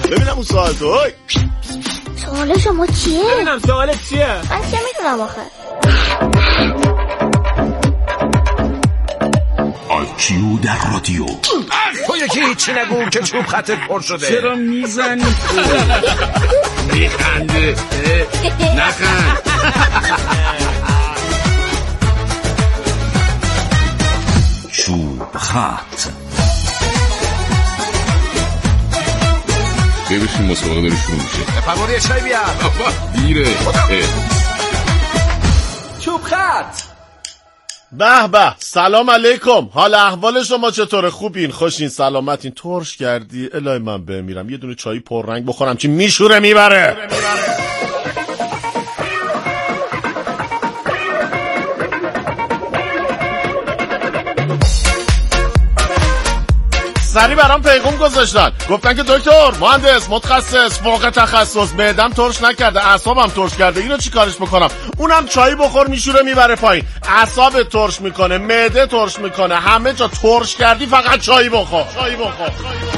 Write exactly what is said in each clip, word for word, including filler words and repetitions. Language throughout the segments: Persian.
ببینم اون سوال تو. سوال شما چیه؟ ببینم سوالت چیه؟ من چه میدونم آخه. آیکیو در رادیو. تو یکی هیچی نگو که چوب خطت پر شده. چرا میزنی؟ میخنده نخند. چوب خط. ببینیم مسابقه داره شروع میشه. فرمانده یه چای بیار. دیره. چوب خط. به به، سلام علیکم. حال احوال شما چطوره؟ خوبین؟ خوشین؟ سلامتین؟ ترش کردی؟ الهی من بمیرم. یه دونه چای پررنگ بخورم چی میشوره میبره. سری برام پیغام گذاشتن، گفتن که دکتر، مهندس، متخصص، فوق تخصص، معدم ترش نکرده، اعصابم ترش کرده، اینو چی کارش بکنم؟ اونم چایی بخور میشوره میبره پایین. اعصاب ترش میکنه، معده ترش میکنه، همه جا ترش کردی، فقط چایی بخور. چایی بخور.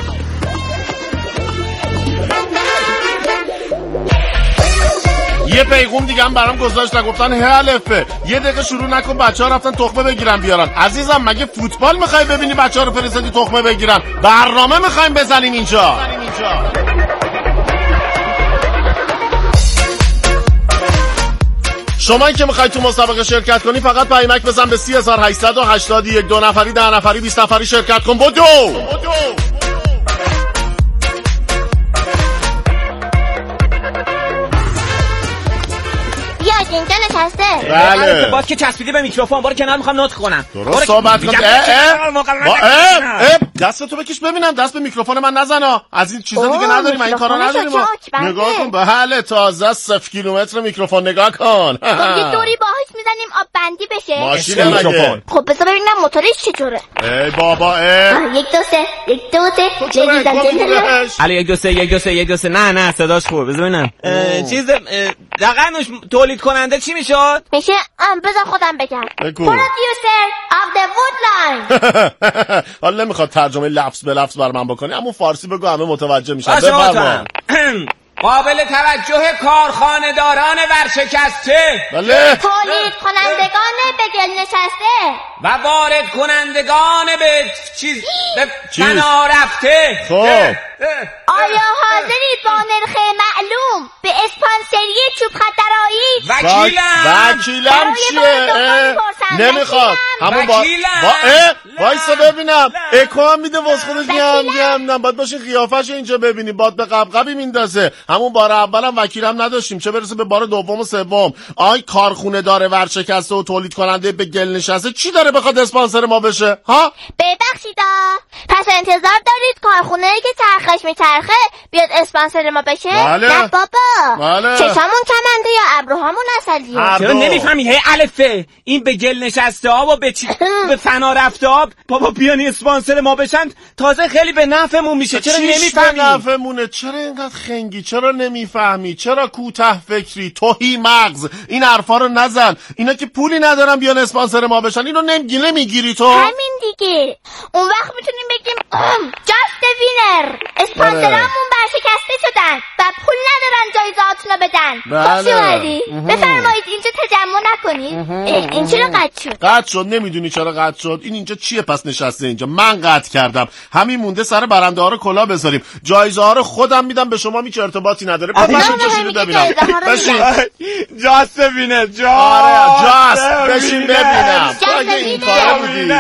یه پیغام دیگه هم برام گذاشتن، گفتن هه الفه یه دقیقه شروع نکن، بچه‌ها رفتن تخمه بگیرن بیارن. عزیزم مگه فوتبال میخوای ببینی بچه‌ها رو فرستادی تخمه بگیرن؟ برنامه میخوایم بزنیم اینجا. شما این که میخوای تو مسابقه شرکت کنی فقط پیامک بزن به سه هزار و هشتصد و هشتاد و یک. دو نفری، ده نفری، بیست نفری شرکت کن. بدو اینجا نشسته. بله. باز که چسبیدی به میکروفون، برو کنار، میخوام نطق کنم. درست صحبت کن. دستتو بکش ببینم، دست به میکروفون من نزنا. از این چیزا دیگه نداریم، من این کارا نداریم. نگاه کن، بله تازه صفر کیلومتر میکروفون نگاه کن. یه دوری باهاش میزنیم آب بندی بشه. ماشین میکروفون. خب بذار ببینم موتورش چطوره. ای بابا ای. یک دو سه، یک دو سه. علی یک دو سه، یک دو سه، یک دو سه. نه نه صداش خوبه. بذار ببینم. چیز رقمش تولید کننده چی میشد؟ میشه ام بذار خودم بگم. پرودیوسر of the woodline. حالا نمیخواد ترجمه لفظ به لفظ بر من بکنی، اما فارسی بگو همه متوجه میشن. بفرما. قابل توجه کارخانه داران ورشکسته، بله، تولید کنندگان به گل نشسته و وارد کنندگان به چیز به فنا رفته. خب آیا حاضرید با نرخ معلوم به اسپانسری چوب خط درآیید؟ وکیلم. وکیلم چیه؟ نمیخواد. همون با با وایسا ببینم. اکو هم میده واسه خودش میام میام. باید باشه قیافش اینجا ببینی، باد به قبقبی میندازه. همون بار اولم وکیلم نداشتیم، چه برسه به بار دوم و سوم. آی کارخونه داره ورشکسته و تولید کننده به گل نشسته، چی داره بخواد اسپانسر ما بشه؟ ها ببخشید پس انتظار دارید کارخونه‌ای که چرخش میچرخه بیاد اسپانسر ما بشه؟ بله. نه بابا. بله. چشامون کمنده یا ابروهامون اصلیه؟ چرا نمیفهمی؟ هی الفه این به گل نشسته ها و به چی به فنا رفته ها بابا بیان اسپانسر ما بشن، تازه خیلی به نفعمون میشه. چرا نمیفهمی؟ به نفعمونه. چرا اینقدر خنگی؟ چرا نمیفهمی؟ چرا کوته فکری؟ توهی مغز؟ این حرفا رو نزن. اینا که پولی ندارن بیان اسپانسر ما بشن، اینو نمیگی نمیگیری تو؟ همین دیگه. اون وقت میتونیم بگیم جاست وینر، اسپانسرامون برشکسته شدن و پول ندارن جایزه‌هاتونو بدن. بله. بفرمایید اینجا تجمع نکنید. این چرا قطع شد؟ قطع شد. نمیدونی چرا قطع شد؟ این اینجا چیه پس نشسته اینجا؟ من قطع کردم. همین مونده سر برنده ها رو کلا بذاریم. جایزه ها رو خودم میدم به شما، می که ارتباطی نداره. بشین بشین ببینم. بشین. جاست وینر. جاست. آره جاست. بشین ببینم. اگه این کارا بودی.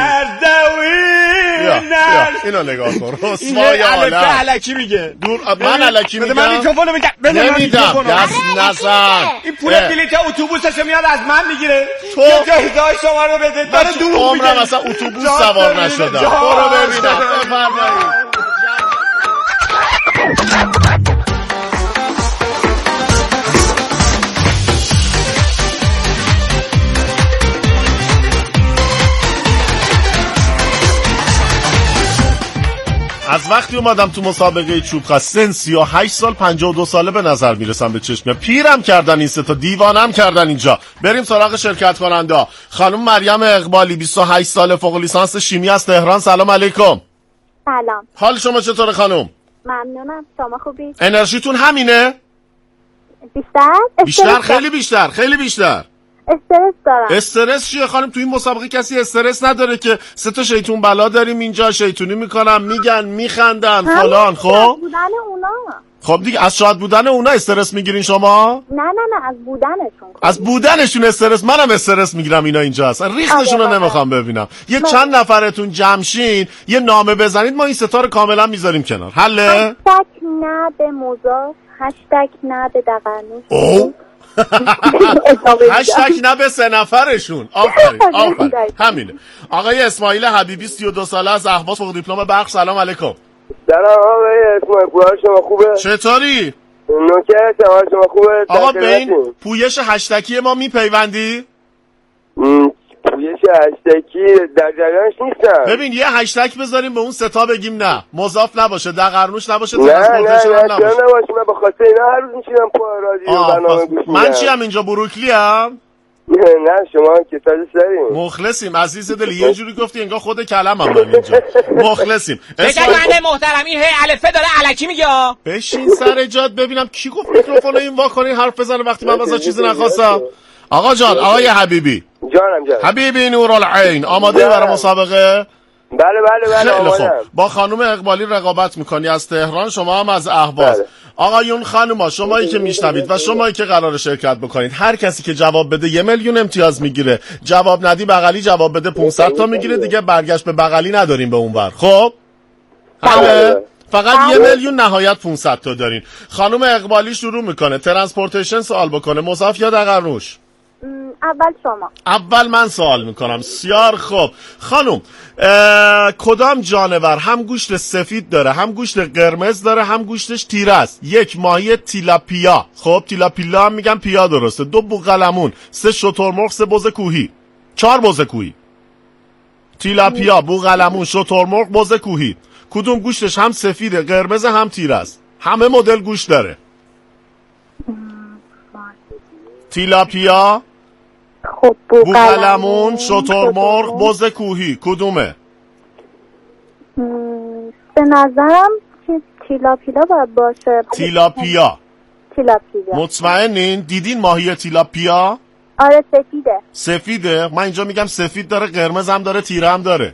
اینو نگاه کن. رسوای عالم. الکی میگه. دور من الکی میگم. من میکروفونو میگم. نمیدم. دست نزن. این پول بلیط اتوبوسشو میاد از من میگیره. تو جایزه شما رو بده. من تو عمرم اصلا اتوبوس سوار نشدم. برو ببینم. بفرمایید. از وقتی اومدم تو مسابقه چوب خط سن سی و هشت سال پنجاه و دو ساله به نظر میرسم به چشم. پیرم کردن این سه تا، دیوانم کردن اینجا. بریم سراغ شرکت کننده. خانم مریم اقبالی بیست و هشت ساله، فوق لیسانس شیمی از تهران. سلام علیکم. سلام. حال شما چطوره خانم؟ ممنونم. شما خوبی؟ انرژیتون همینه؟ بیشتر؟ بیشتر خیلی بیشتر خیلی بیشتر. استرس دارم. استرس چیه خانم؟ تو این مسابقه کسی استرس نداره که سه تا شیطون بلا داریم اینجا، شیطونی میکنن، میگن، میخندن فلان. خب بودن اونا. خب دیگه از شاد بودن اونا استرس میگیرین شما؟ نه نه نه از بودنشون. از بودنشون استرس. منم استرس میگیرم اینا اینجا هستن. ریختشون رو نمیخوام ببینم. یه مم. چند نفرتون جمشین یه نامه بزنید، ما این ستا رو کاملا میذاریم کنار. حله؟ هشتگ نه به مضاف، هشتگ نه به دقرنوش. اوه هشتگ نه به سه نفرشون. آفرین آفرین همینه. آقای اسماعیل حبیبی سی و دو ساله از اهواز، فوق دیپلم برق. سلام علیکم. سلام آقای اسماعیل، پویا شما خوبه؟ چطوری؟ نوکر شما خوبه؟ آقا به این پویش هشتکی ما میپیوندی؟ پویش هشتکی در جریانش نیستم. ببین یه هشتگ بذاریم به اون ستا بگیم نه مضاف نباشه، دقرنوش نباشه، نه نه نه ترانسپورتیشن نه نباشه. نباشه. من به خاطر اینا هر روز میشینم پا رادیو برنامه گوش میدم. من چی هم اینجا بروکلی هم؟ نه شما که تازه سریم. مخلصیم عزیز دل. یه جوری گفتی انگار خود کلم هم من اینجا. مخلصیم. بگرد محترمی هی الفه داره الکی میگه. بشین سر جات ببینم کی گفت میکروفون این وا کنین حرف بزنه وقتی من واسه چیزی نخواستم. آقا جان، آقای حبیبی. جانم جانم. حبیبی نورالعین، آماده برای مسابقه؟ بله بله بله آمادم. با خانم اقبالی رقابت میکنی از تهران، شما هم از اهواز. بله. آقایون خانوما، شمایی که میشنوید و شمایی که قرار شرکت بکنید، هر کسی که جواب بده یه میلیون امتیاز میگیره. جواب ندی بغلی جواب بده پانصد تا میگیره. دیگه برگشت به بغلی نداریم به اونور. خب بله. فقط یه میلیون نهایت پانصد تا دارین. خانم اقبالی شروع میکنه. ترانسپورتیشن سوال بکنه، مضاف یا دقرنوش؟ اول شما. اول من سوال میکنم. سیار خوب خانم، کدام جانور هم گوشت سفید داره، هم گوشت قرمز داره، هم گوشتش تیره است؟ یک ماهی تیلاپیا. خب تیلاپیا هم میگم پیا درسته. دو بوقلمون، سه شترمرغ، سه بز کوهی. چهار بز کوهی. تیلاپیا، بوقلمون، شترمرغ، بز کوهی. کدوم گوشتش هم سفیده، قرمز، هم تیره است؟ همه مدل گوشت داره. تیلاپیا، خب بوقلمون، شترمرغ، بز کوهی، کدومه؟ به نظرم تیلاپیا باید باشه. تیلاپیا. تیلاپیا. مطمئنین؟ دیدین ماهی تیلاپیا؟ آره سفیده. سفیده؟ من اینجا میگم سفید داره، قرمز هم داره، تیره هم داره.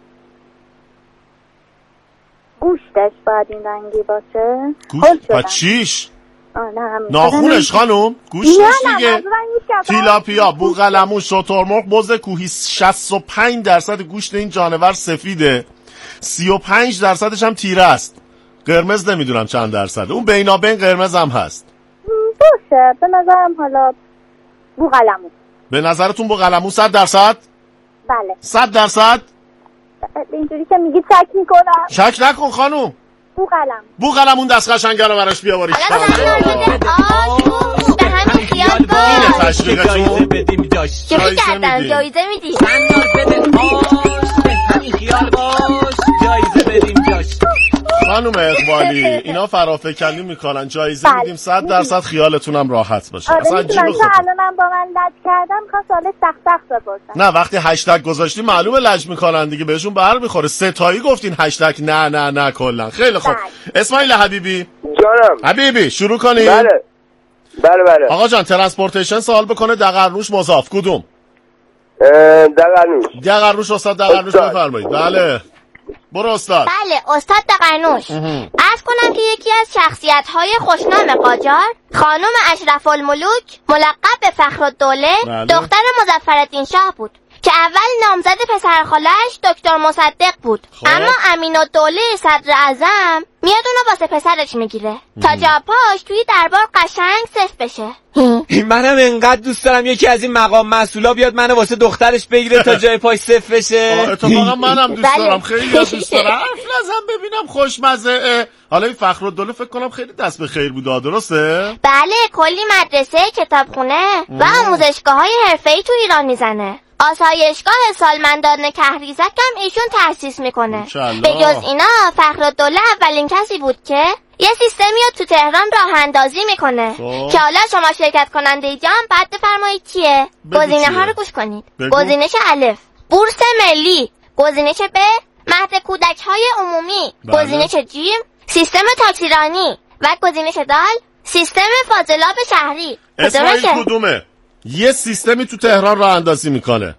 گوشتش باید این رنگی باشه. گوشت؟ پس چیش؟ ناخونش خانم؟ گوشتش دیگه. تیلاپیا، بوقلمون، شترمرغ، بز کوهی. شصت و پنج درصد گوشت این جانور سفیده، سی و پنج درصدش هم تیره است. قرمز نمیدونم چند درصد. اون بینابین قرمز هم هست. باشه به نظرم حالا بوقلمون. به نظرتون بوقلمون صد درصد؟ بله. صد درصد؟ اینجوری که میگی شک میکنم. شک نکن خانم. بوقلمون. بوقلمون دست قشنگه رو براش بیاوارید. به همین خیال باش. اینه تشویقتون. که میگردن جایزه میدی. همین خیال باش جایزه بدیم جاش. خانم اقبالی اینا فرافکنی میکنن، جایزه بله. میدیم، صد درصد خیالتونم راحت باشه. آره اصلا عجیبه. خود الانم با من لج کردم خواست سوال سخت سخت بپرسن. نه وقتی هشتگ گذاشتی معلومه لج میکنن دیگه، بهشون بر میخوره. سه تایی گفتین هشتگ نه نه نه کلا. خیلی خوب. اسماعیل حبیبی. جانم. حبیبی شروع کنیم. بله بله بله. آقا جان ترانسپورتیشن سوال بکنه، دقرنوش مضاف کدوم؟ دقرنوش. دقرنوش استاد دقرنوش بفرمایید. بله برو استاد. بله استاد دقرنوش. عرض کنم که یکی از شخصیت‌های خوشنام قاجار خانم اشرف الملوک ملقب به فخرالدوله بله. دختر مظفرالدین شاه بود که اول نامزد پسرخاله‌اش دکتر مصدق بود. خب. اما امین‌الدوله صدر اعظم میاد اونو واسه پسرش میگیره تا جا پاش توی دربار قشنگ صفت بشه. منم انقدر دوست دارم یکی از این مقام مسئولا بیاد منو واسه دخترش بگیره تا جای پاش صفت بشه. اتفاقا منم دوست دارم، خیلی دوست دارم. افلازم ببینم خوشمزه. حالا این فخرالدوله فکر کنم خیلی دست به خیر بوده، درسته؟ بله کلی مدرسه، کتابخونه و آموزشگاه‌های حرفه‌ای تو ایران میزنه. آسایشگاه سالمندان کهریزک هم ایشون تأسیس میکنه. به جز اینا فخرالدوله اولین کسی بود که یه سیستمی رو تو تهران راه اندازی میکنه خب. که حالا شما شرکت کننده جام بعد بفرمایید چیه؟ گزینه ها رو گوش کنید. گزینش الف بورس ملی، گزینش ب مهد کودک های عمومی، بله. گزینش جیم سیستم تاکسیرانی و گزینش دال سیستم فاضلاب شهری. اسماعیل کدومه؟ یه سیستمی تو تهران راه اندازی میکنه.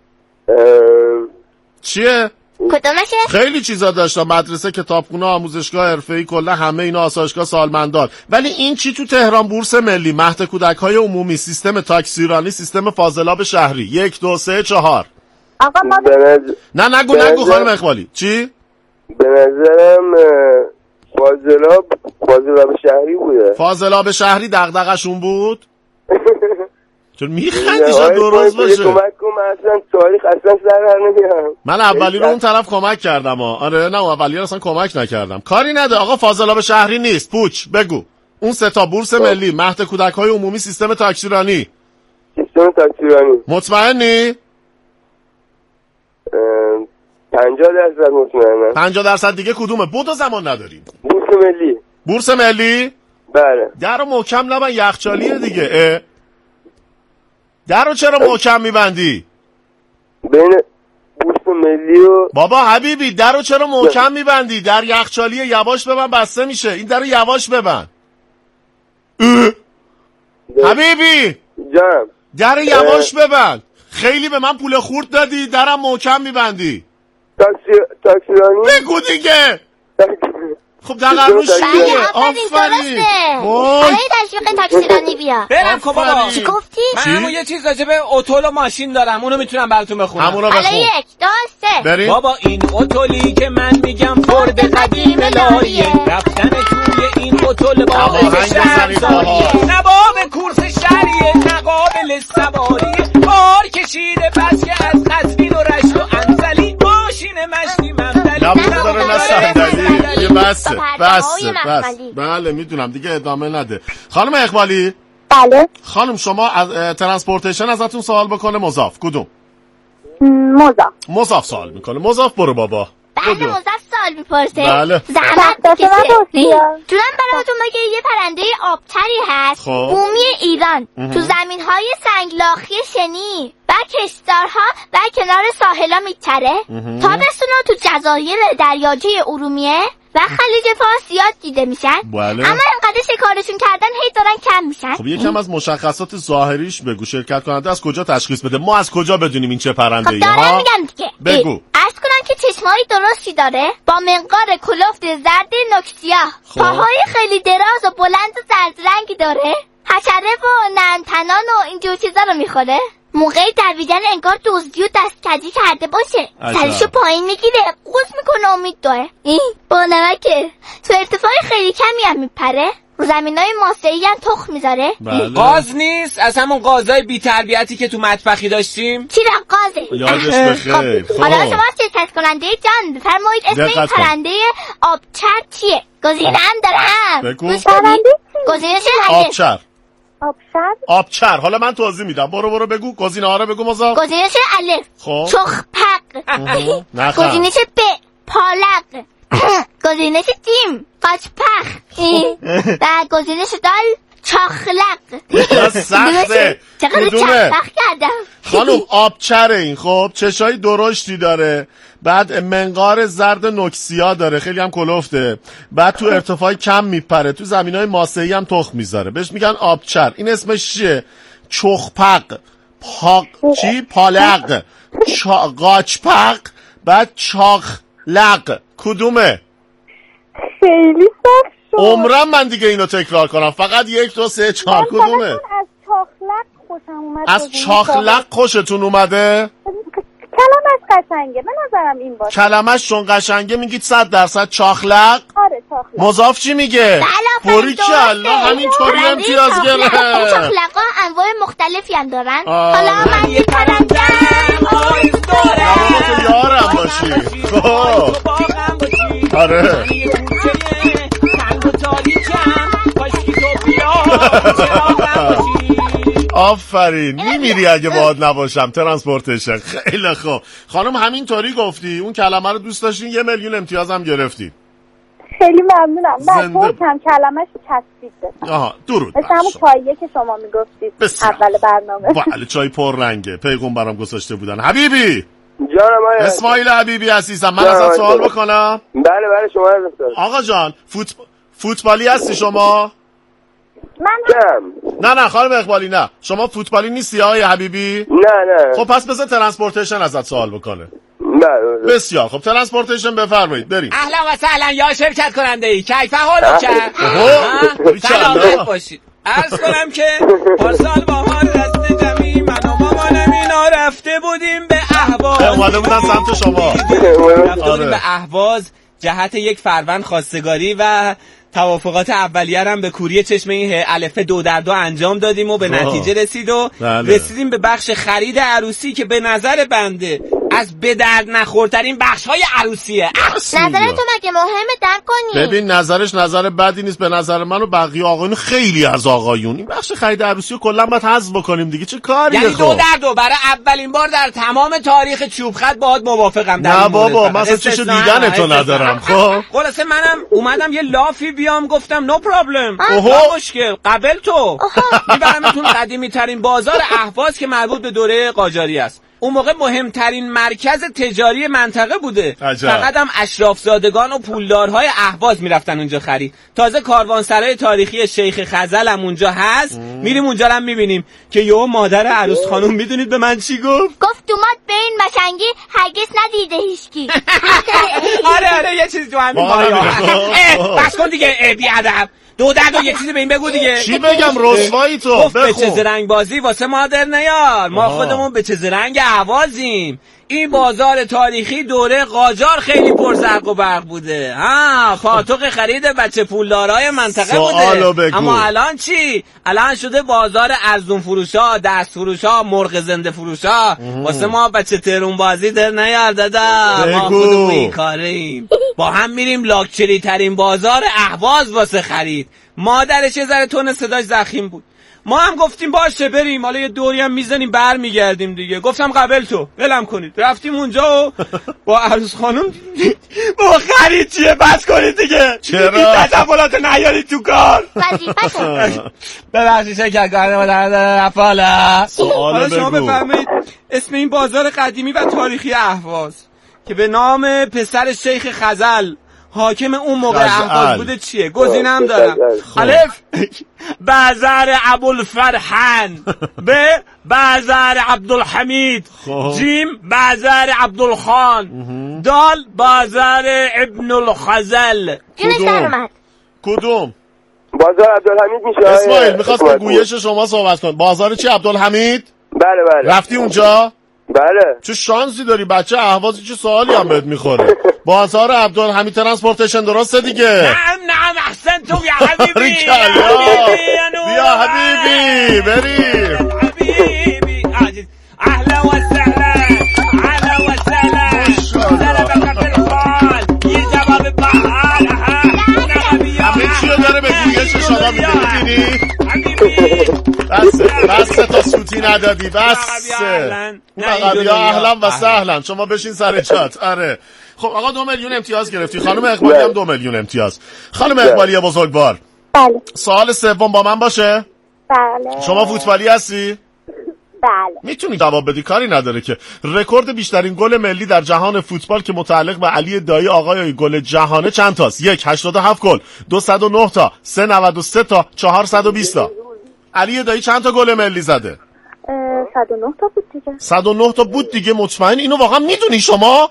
چیه؟ کدومشه؟ خیلی چیزا داشت، مدرسه، کتابخونه، آموزشگاه حرفه‌ای، کلا همه اینا، آسایشگاه سالمندان. ولی این چی تو تهران؟ بورس ملی، مهد کودک‌های عمومی، سیستم تاکسیرانی، سیستم فاضلاب شهری. یک دو سه چهار. آقا ما نه نگو نگو خانم اقبالی. چی؟ به نظرم فاضلاب فاضلاب شهری بوده. فاضلاب شهری دغدغه‌شون بود؟ چون میخندی شاید درست باشه. کمک کن، من اصلا تاریخ اصلا سر نمیارم. من اولی رو اون طرف کمک کردم ها. آره نه اولی رو اصلا کمک نکردم. کاری نده آقا، فاضلاب شهری نیست. پوچ بگو. اون سه تا بورس ملی، مهد کودک‌های عمومی، سیستم تاکسیرانی. سیستم تاکسیرانی. مطمئنی؟ پنجاه درصد مطمئنم. پنجاه درصد دیگه کدومه؟ بودو زمان نداریم. بورس ملی. بورس ملی؟ بله. در رو محکم نبند، یخچالیه دیگه. اه. در رو چرا محکم میبندی؟ بین بورس ملی و بابا حبیبی در رو چرا محکم میبندی؟ در یخچالیه، یواش ببند بسته میشه. این در رو یواش ببند. حبیبی جانم، در یواش ببند. خیلی به من پول خورد دادی، درم محکم میبندی. تاکسی تاکسیرانی بگو دیگه. خب دقیقاً چیه؟ آفرین. وای تشویق تاکسیرانی بیا. برم کن بابا. چی گفتی؟ من همون یه چیز راجع به اتول و ماشین دارم، اونو میتونم براتون بخونم. همونو بخون. حالا یک دو سه. بریم. بابا این اتولی که من میگم فورد قدیم لاریه، رفتن توی این اتول باقی شهرزاریه، نه باب کورس شهریه نه قابل سواریه، بار کشیده بس که از قزوین و رشت و انزلی، ماشین مشتی ممدلی نه بوداره نه صندلی. یه بسه بسه بسه. بله میدونم دیگه، ادامه نده. خانم اقبالی. بله. خانم شما از ترانسپورتیشن ازتون سوال بکنه، مضاف کدوم؟ مضاف. مضاف سوال میکنه. مضاف برو بابا. بله مضاف سوال میپرسه. بله. زحمت بکشه. جونم براتون بگه یه پرنده آبتری هست. خب. بومی ایران تو زمینهای سنگلاخی شنی و کشتارها و کنار ساحلا میتره. تابستونا تو جزایر دریاچه ارومیه و خلیج فارس زیاد دیده میشن. بله. اما انقدر شکارشون کردن هی دارن کم میشن. خب یکم از مشخصات ظاهریش بگو. شرکت کننده از کجا تشخیص بده؟ ما از کجا بدونیم این چه پرنده ای؟ خب دارم میگم دیگه. بگو. عرض کنم که چشمایی درستی داره با منقار کلفت زرد نوکسیاه. خب. پاهای خیلی دراز و بلند و زرد رنگی داره. حشره و نمتنان و اینجور چیزا رو میخوره. موقعی دویدن انگار دزدی و دستکجی کرده باشه. سرشو پایین میگیره، قوز میکنه و میدوه. این با نمکه. تو ارتفاع خیلی کمی هم میپره. رو زمینای ماسه‌ای هم تخم میذاره. بله. قاز نیست؟ از همون قازای بی تربیتی که تو مطبخی داشتیم؟ چی را قازه؟ یادش بخیر. خب حالا شما شرکت کننده جان بفرمایید اسم این پرنده آبچر چیه؟ گزینه هم دارم. بگو. پرنده گزینه چه؟ آبچر. آبشر. آبچر. حالا من توضیح میدم. برو برو بگو. گزینه ها رو بگو مضاف. گزینه چه؟ الف. خب. چخپق. گزینه چه؟ ب. پالق. گزینه چه؟ جیم. قاچپخ. و گزینه چه؟ دال. چاخلق. سخته. چقدر چاخلق کردم. خانم آبچره این. خب چشای درشتی داره، بعد منقار زرد نوکسیا داره، خیلی هم کلفته، بعد تو ارتفاع کم میپره، تو زمینای ماسه‌ای هم تخم میذاره. بهش میگن آبچر. این اسمش چیه؟ چخپق. پاق چی؟ پالق. چا... قاچپق. بعد چاخلق. کدومه؟ خیلی سخت شد. عمرم من دیگه اینو تکرار کنم. فقط یک دو سه چهار. کدومه؟ از چاخلق خوشم اومد. از چاخلق خوشتون اومده؟ کلمش قشنگه، به نظرم این باشه. کلمش چون قشنگه میگید صد درصد چاخلق؟ آره چاخلق. مضاف چی میگه؟ بله کلا همینطوری امتیاز گرفت. چاخلقا انواع مختلفی هم دارن. حالا من یه پرنده آرزو دارم. تو یارم باشی. خب آره آفرین. میمیری اگه باهات نباشم. ترانسپورتیشن. خیلی خوب خانم، همینطوری گفتی. اون کلمه رو دوست داشتین، یه میلیون امتیاز هم گرفتی. خیلی ممنونم. بعد کم کلمش تصدیق بده. آها درود. مثل همون چاییه که شما میگفتید اول برنامه. بله چای پر رنگه. پیغمبرم گذاشته بودن. حبیبی. جانم اسماعیل حبیبی عزیزم، من ازت سوال بکنم؟ بله بله شما هستید. آقا جان فوت... فوتبالی هستی شما؟ من نه نه خانم اقبالی نه. شما فوتبالی نیستی آقای حبیبی؟ نه نه. خب پس بذار ترانسپورتیشن ازت سوال بکنه. نه. بسیار خب ترانسپورتیشن بفرمایید بریم. اهلا و سهلا یا شرکت کننده ای کیف حالو کرد؟ سلامت باشید. عرض کنم که پارسال بهار دست جمعی من و مامانم اینا رفته بودیم به اهواز. اومده بودن سمت شما. رفته بودیم به اهواز جهت یک فروند خواستگاری و توافقات اولیه هم به کوری چشمه الف دو در دو انجام دادیم و به نتیجه رسید و بله. رسیدیم به بخش خرید عروسی که به نظر بنده از به درد نخورترین بخش های عروسیه. نظر تو مگه مهمه درک کنی؟ ببین نظرش نظر بدی نیست. به نظر من و بقیه آقایون خیلی از آقایون این بخش خرید عروسی رو کلا باید حذف بکنیم دیگه. چه کاریه؟ یعنی دو در دو برای اولین بار در تمام تاریخ چوب خط باهات موافقم در نه بابا من اصلا چشم دیدن تو ندارم. خب خلاصه منم اومدم یه لافی بیام گفتم نو پرابلم مشکل قبل تو میبرمتون قدیمی ترین بازار اهواز که مربوط به دوره قاجاری است. اون موقع مهمترین مرکز تجاری منطقه بوده. عجب. فقط هم اشرافزادگان و پولدارهای اهواز میرفتن اونجا خرید. تازه کاروانسرای تاریخی شیخ خزل هم اونجا هست. میریم اونجا هم میبینیم که یهو مادر عروس خانم میدونید به من چی گفت؟ گفت دومات به این مشنگی هرگز ندیده هیچکی. آره آره یه چیز تو همین بالا. بس کن دیگه بی ادب. دو در دو یه چیزی به این بگو دیگه. چی بگم رسوایی تو؟ گفت به چه زرنگ بازی واسه مادر نیار. ما خودمون به چه زرنگ اهوازیم. این بازار تاریخی دوره قاجار خیلی پرزرق و برق بوده. ها پاتوق خرید بچه پولدارای منطقه بوده. اما الان چی؟ الان شده بازار ارزون فروشا، دست فروشا، مرغ زنده فروشا. واسه ما بچه ترون بازی در نیار دادا. ما خودمون این کاریم. با هم میریم لاکچری ترین بازار اهواز واسه خرید. مادرش یه ذره تون صداش زخیم بود. ما هم گفتیم باشه بریم حالا یه دوری هم میزنیم بر میگردیم دیگه. گفتم قبل تو ولم کنید. رفتیم اونجا و با عروس خانم با خرید چیه بس کنید دیگه. چرا؟ این تجملات نیارید تو کار. وظیفه‌شه. ببخشید شکرگانه و در رفاله. حالا شما بفرمایید اسم این بازار قدیمی و تاریخی اهواز که به نام پسر شیخ خزل حاکم اون موقع اهواز بوده چیه؟ گزینه‌ام دارم. الف بازار ابوالفرحان، ب بازار عبدالحمید، جیم بازار عبدالخان، دال بازار ابن الخزل. کدوم؟ کدوم؟ بازار عبدالحمید میشه. اسماعیل میخواست به گویش شما صحبت کن. بازار چی عبدالحمید؟ بله بله. رفتی اونجا؟ بله. چه شانسی داری بچه اهوازی چه سوالی هم بهت میخوره. بازار عبدالحمید ترانسپورتیشن درسته دیگه؟ نعم نعم احسنتم یا حبیبی. بیا حبیبی بریم. حبیبی اهلا و سهلا اهلا و سهلا سلام بکر یه جواب بحال همه چیو داره به گویش شما میدونی؟ بس بس تا سوتی ندادی بس. مقابیا اهلا و سهلا. شما بشین سر جات. آره خب آقا دو میلیون امتیاز گرفتی. خانم اقبالی هم دو میلیون امتیاز. خانم اقبالی بزرگوار بله. سوال سوم با من باشه. بله. شما فوتبالی هستی؟ بله. میتونی جواب بدی کاری نداره که. رکورد بیشترین گل ملی در جهان فوتبال که متعلق به علی دایی آقای گل جهانه چند تاست؟ یک هشتاد و هفت گل، دو صد و نه تا، سه نود و سه تا، چهارصد و بیست تا. علی دایی چند تا گل ملی زده؟ صد و نه تا بود دیگه. صد و نه تا بود دیگه. مطمئن اینو واقعا میدونی شما؟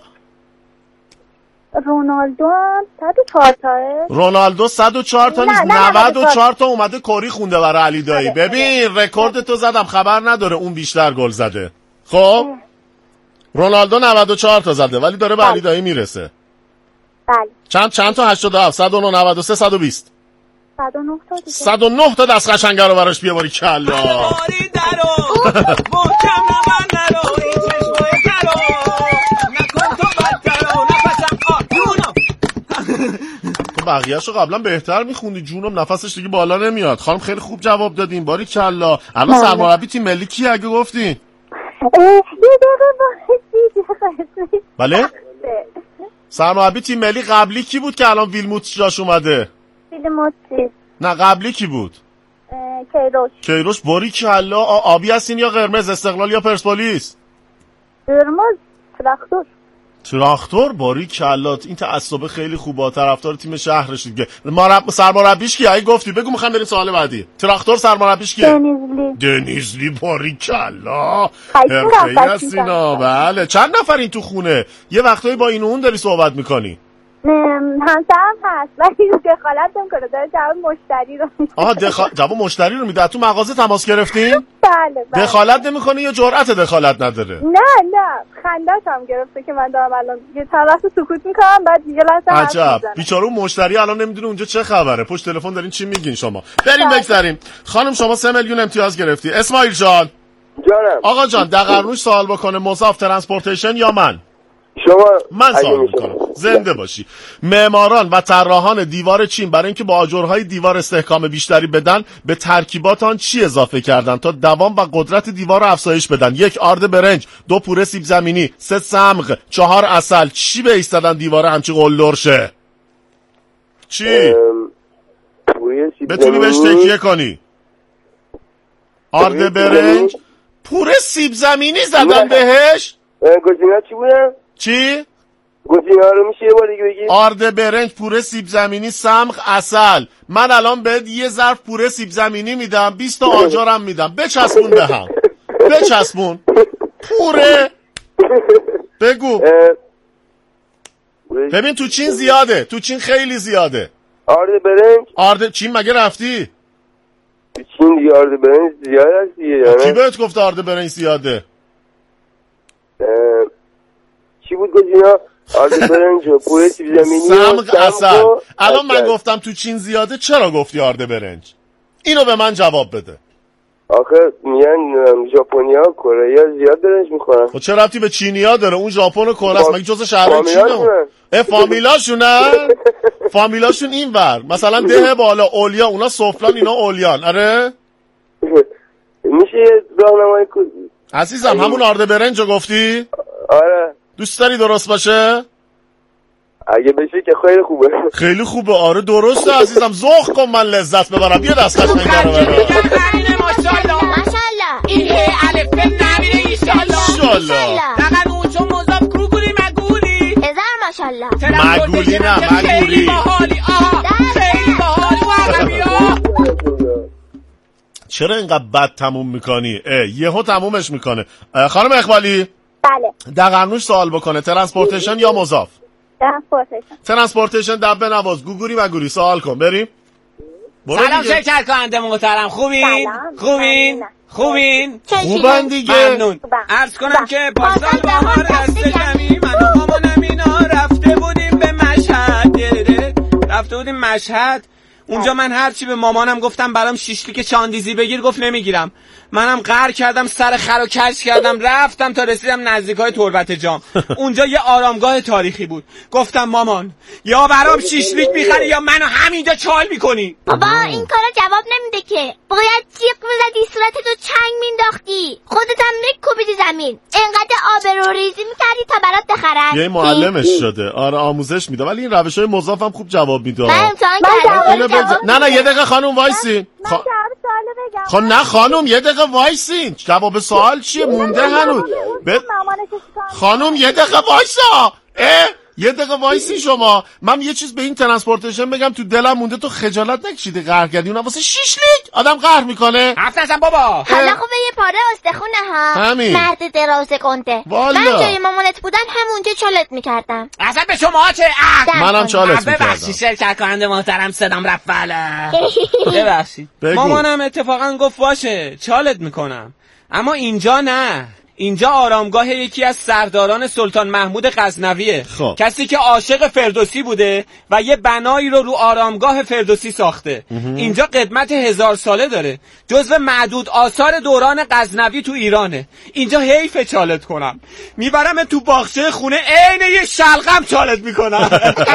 رونالدو هم صد و چهار تاه. رونالدو صد و چهار تا نیست، نود و چهار تا اومده کاری خونده برای علی دایی. ببین رکورد تو زدم خبر نداره اون بیشتر گل زده. خب رونالدو نود و چهار تا زده ولی داره به علی دایی میرسه. بله. چند چند تا هشتاد و هفت، صد و نه، نود و سه، صد و بیست. صد و نه تا دیگه. صد و نه تا دست قشنگه رو براش بیاوری کلا. باری درو محکم نبند نرو این چشمای درو نکن تو بدترو نفسم آیونم. تو بقیه‌شو قبلا بهتر میخوندی جونم. نفسش دیگه بالا نمیاد. خانم خیلی خوب جواب دادین باری کلا. الان سرمربی تیم ملی کی اگه گفتی؟ یه دقیقه باید. بله؟ سرمربی تیم ملی قبلی کی بود که الان ویلموت جاش اومده؟ ویلموت. نه قبلی کی بود؟ کیروش. کیروش باری کلا. آبی هستین یا قرمز؟ استقلال یا پرسپولیس؟ قرمز. تراکتور. تراکتور باری کلات. این تعصب خیلی خوبه. طرفدار تیم شهرش دیگه. مرب... سرمربیش کیه؟ گفتی بگو میخوام بریم سوال بعدی. تراکتور سرمربیش کیه؟ دنیزلی. دنیزلی باری کلا. خیلی هستینا. بله. چند نفرین تو خونه؟ یه وقتایی با این و اون داری صحبت میکنی؟ همسرم هست ولی دخالت نمیکنه، داره جواب مشتری رو میده. آها دخال... جواب مشتری رو میده. تو مغازه تماس گرفتین؟ بله بله. دخالت نمیکنه یا جرأت دخالت نداره؟ نه نه خندش هم گرفته که من دارم الان یه چند وقت سکوت میکنم بعد دیگه لحظه حرف میزنم. عجب. بیچاره اون مشتری الان نمیدونه اونجا چه خبره. پشت تلفن دارین چی میگین شما؟ بریم بگذریم. خانم شما سه میلیون امتیاز گرفتی. اسماعیل جان. جانم. آقا جان دقرنوش سوال بکنه مضاف ترانسپورتیشن یا من؟ شما من سوال میکنم. زنده باشی. معماران و طراحان دیوار چین برای اینکه با آجرهای دیوار استحکام بیشتری بدن به ترکیبات آن چی اضافه کردن تا دوام و قدرت دیوار رو افزایش بدن؟ یک آرد برنج، دو پوره سیب زمینی، سه صمغ، چهار عسل. چی به ایستادن دیوار همچی قلدر شه؟ چی؟ بتونی بهش تکیه کنی. آرد برنج، پوره سیب زمینی زدن بهش. گزینه‌ها چی بودن؟ چی؟ گزینه‌ها رو میشه یه بار دیگه بگی؟ آرد برنج، پوره سیب زمینی، صمغ، عسل. من الان بهت یه ظرف پوره سیب زمینی میدم، بیست تا آجرم میدم. بچسبون به هم. بچسبون. پوره. بگو. ببین تو چین زیاده. تو چین خیلی زیاده. آرد برنج؟ آرد چین مگه رفتی؟ تو چین دیگه آرد برنج زیاد هست دیگه. کی بهت گفت آرد برنج زیاده؟ چی بود گزینه‌ها؟ آرد برنج و پوره سیب زمینی، صمغ، عسل. الان من گفتم تو چین زیاده، چرا گفتی آرد برنج؟ اینو به من جواب بده. آخه میگن ژاپنیا کره زیاد برنج میخورن. خب چه ربطی به چینیا داره؟ اون ژاپن و کره است. مگه جزء شهرهای چینه؟ اه فامیلاشونن؟ فامیلاشون اینور. مثلا ده بالا اولیا، اونا سفلان، اینا اولیان. آره؟ میشه یه راهنمایی کنی؟ عزیزم همون آرد برنجو گفتی؟ آره. دوست داری درست باشه؟ اگه بشه که خیلی خوبه. خیلی خوبه. آره درسته عزیزم. ذوق کن من لذت ببرم. بیا دست قشنگ داره ببر. ماشاءالله. این الف ب نمیره ایشالله. فقط اون چون مضاف گوگلی مگولی. هزار ماشاءالله. مگولی نه مگولی. خیلی باحالی. آها خیلی باحالی و عربی‌ها. چرا اینقدر بد تموم میکنی؟ یهو تمومش میکنه. خانم اقبالی. بله. دقرنوش سوال بکنه ترانسپورتیشن یا مضاف؟ ترانسپورتیشن. ترانسپورتیشن دبه نواز. گوگوری و گوری سوال کن. بریم. سلام شرکت کننده محترم. خوبین؟ خوبین؟ خوبین؟ خوبن دیگه. ممنون. عرض کنم که پاسال بهار دست جمعی من و مامانم اینا رفته بودیم به مشهد. رفته بودیم مشهد. اونجا من هرچی به مامانم گفتم برام شیشلیک چاندیزی بگیر، گفت نمیگیرم. منم قهر کردم، سر خر و کج کردم، رفتم تا رسیدم نزدیکای تربت جام. اونجا یه آرامگاه تاریخی بود. گفتم مامان یا برام شیشلیک میخری یا منو همینجا چال میکنی. بابا این کارا جواب نمیده که. باید جیغ میزدی، صورتتو چنگ مینداختی، خودت هم میکوبیدی زمین، انقدر آبروریزی میکردی تا برات بخرن. یه معلمش شده. آره آموزش میده، ولی این روشای مضاف هم خوب جواب میده. من امتحان کردم. نه نه یه دقیقه خانم وایسین. من جواب سوالو بگم. خب نه خانم یه دقیقه وایسین. جواب سوال چیه؟ مونده هنوز. ب... خانم یه دقیقه وایسا. اه یه دقیقه وایسی شما. من یه چیز به این ترانسپورتیشن بگم تو دلم مونده. تو خجالت نکشیدی قهر کردی اونم واسه شیشلیک آدم قهر میکنه؟ حرف نزن بابا. حالا خوبه یه پاره استخونه ها. همین. مرد دراز کنده. والا. من جای مامانت بودم همونجا چالت میکردم. اصلا به شما چه؟ منم چالت میکردم. ببخشید شرکت کننده محترم صدام رفت بالا. ببخشید. مامانم اتفاقا گفت باشه چالت میکنم، اما اینجا نه. اینجا آرامگاه یکی از سرداران سلطان محمود غزنویه. خب. کسی که عاشق فردوسی بوده و یه بنایی رو رو آرامگاه فردوسی ساخته. امه. اینجا قدمت هزار ساله داره، جزو معدود آثار دوران غزنوی تو ایرانه. اینجا حیف چالت کنم، میبرم تو باغچه خونه عین یه شلغم چالت میکنم.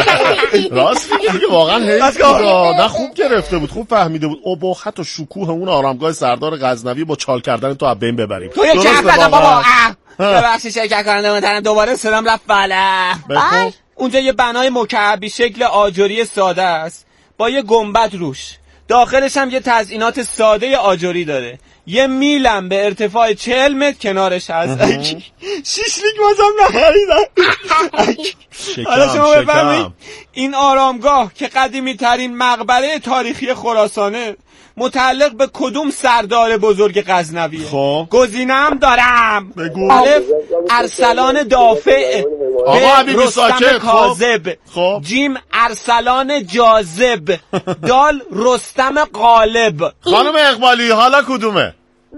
راست میگی واقعا حیف بود. نه خوب گرفته بود، خوب فهمیده بود ابهت و شکوه اون آرامگاه سردار غزنوی با چال کردن تو از بین ببریم. تو یه کف بزن بابا. ببخشید شرکت کننده محترم دوباره صدام رفت بالا. اونجا یه بنای مکعبی شکل آجری ساده است با یه گنبد روش. داخلش هم یه تزئینات ساده آجری داره. یه میلم به ارتفاع چهل متر کنارش هست. شیشلیک بازم نخریدم. حالا شما بفرمایید این آرامگاه که قدیمی ترین مقبره تاریخی خراسانه متعلق به کدوم سردار بزرگ غزنویه؟ خب گزینه‌ام دارم. بگو. الف ارسلان دافع، آقا حبیبی ساکت. کاذب، خب جیم ارسلان جاذب، دال رستم غالب. خانم اقبالی حالا کدومه؟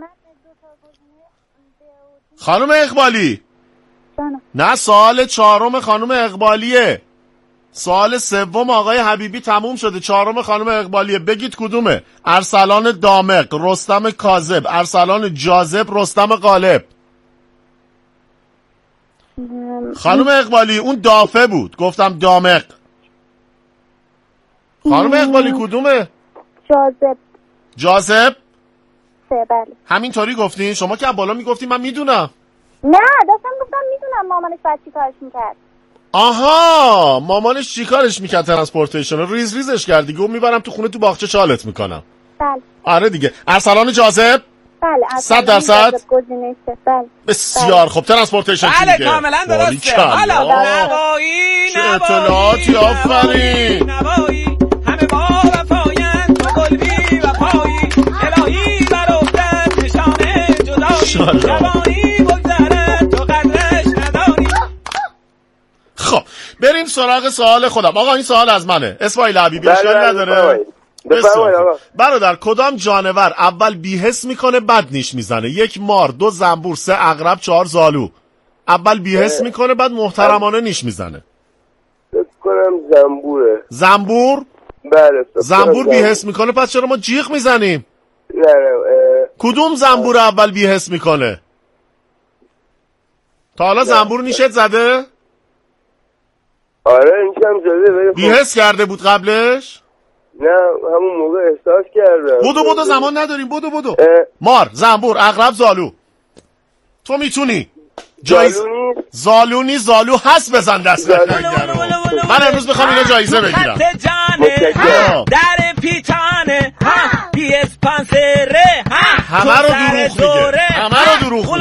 خانم اقبالی نه، سوال چهارم خانم اقبالیه. سوال سوم آقای حبیبی تموم شده، چهارم خانم اقبالیه. بگید کدومه؟ ارسلان دامق، رستم کاذب، ارسلان جاذب، رستم غالب. خانم اقبالی اون دافع بود، گفتم دامق. خانم اقبالی کدومه؟ جاذب. جاذب؟ بله. همینطوری گفتین؟ شما که بالا میگفتین من میدونم. نه داشتم گفتم میدونم مامانش بعد چی کارش میکرد. آها، مامانش چی کارش میکرد؟ ترانسپورتیشن ریز ریزش کرد دیگه. اون میبرم تو خونه تو باغچه چالت میکنم. بله. آره دیگه. ارسلان جاذب؟ بله. صد درصد؟ بله. بسیار خوب. ترانسپورتیشن بله کاملا درسته. حالا نوایی چه اطلاعاتی، آفرین. نوایی همه با وفایند تو قلبی و پایی الهی بر افتد نشانه جدایی جوانی بگذرد تو قدرش ندانی. خب بریم سراغ سوال خودم. آقا این سوال از منه. اسماعیل حبیبی اشکال نداره؟ برادر کدام جانور اول بی‌حس میکنه بعد نیش میزنه؟ یک مار، دو زنبور، سه عقرب، چهار زالو. اول بی‌حس میکنه بعد محترمانه نیش میزنه. فکر کنم زنبوره. زنبور؟ بله. زنبور بی‌حس میکنه، پس چرا ما جیغ میزنیم؟ نه نه. کدوم زنبور اول بی‌حس میکنه؟ تا حالا زنبور نیشت زده؟ آره نیشم زده. بی‌حس کرده بود قبلش؟ نه همون موقع احساس کردم. بودو بودو زمان نداریم. بودو بودو. مار، زنبور، عقرب، زالو. تو میتونی. جایزه زالو نیست، زالو هست. بزن دست من امروز میخوام اینو جایزه بگیرم. در پیتانه پی اس پانسره همه رو دروغ میگه. همه رو دروغ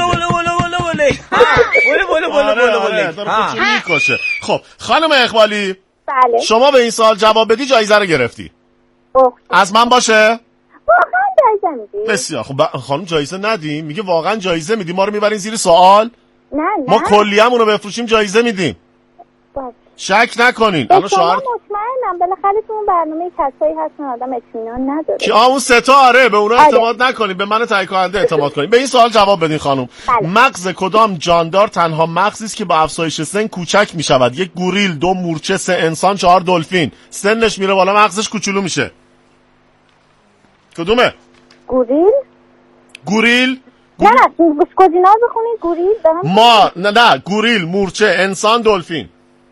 میگه. خب خانم اقبالی بله. شما به این سوال جواب بدی جایزه رو گرفتی. اوه. از من باشه؟ واقعا جایزه میدی؟ بسیار خب. خانم جایزه ندیم؟ میگه واقعا جایزه میدیم؟ ما رو میبرین زیر سوال؟ نه نه ما کلیه‌مون رو بفروشیم جایزه میدیم. باشه. شک نکنین. الان شما مطمئنم بالاخره تو اون برنامه کسایی هستن آدم اطمینان نداره. کی اون سه تا؟ آره به اونا اعتماد نکنین، به من تایید کننده اعتماد کنین. به این سوال جواب بدین خانم. بله. مغز کدام جاندار تنها مغزی است که با افزایش سن کوچک میشود؟ یک گوریل، دو مورچه، سه انسان، چهار دلفین. سنش میره بالا مغزش کوچولو میشه. کدومه؟ گوریل؟ گوریل؟ نه نه گزینا بخونید. گوریل دارم. ما نه نه گوریل، مورچه، انسان، دلفین.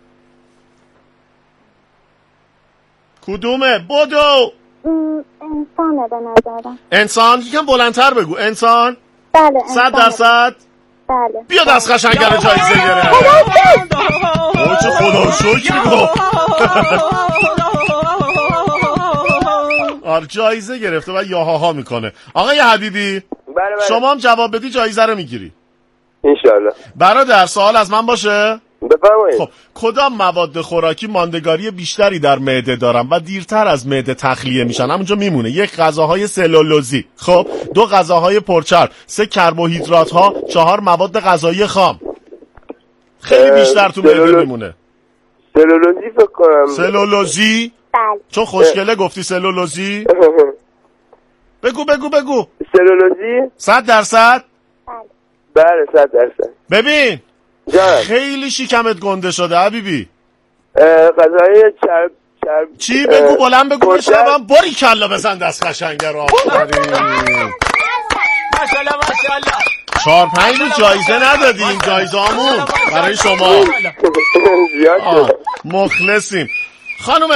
کدومه؟ بدو. انسانه به نظرم. انسان؟ یکم بلندتر بگو. انسان؟ بله. صد درصد؟ بله. بیا دست قشنگره جایزه گرفت. او چه خدا شکر گفت. آره جایزه گرفته و یاهاها میکنه. آقای حبیبی بله بله. شما هم جواب بدی جایزه رو میگیری انشالله. برادر سوال از من باشه؟ بفرمایید. خب کدام مواد خوراکی ماندگاری بیشتری در معده دارن و دیرتر از معده تخلیه میشن؟ همونجا میمونه. یک غذاهای سلولوزی، خب دو غذاهای پرچرب، سه کربوهیدرات ها، چهار مواد غذایی خام. خیلی بیشتر تو معده میمونه. سلولوزی فکر کنم. سلولوزی؟ بله. چون خوشگله گفتی سلولوزی. بگو بگو بگو. سلولوزی؟ صد درصد؟ بله صد درصد. ببین جان. خیلی شکمت گنده شده حبیبی. غذای چرب چرب چی؟ بگو بلند بگو بشنوم. باری کلا بزن دست قشنگه رو. ماشاءالله ماشاءالله. چهار پنج رو جایزه ندادیم. جایزه همون برای شما. زیاد مخلصیم خانم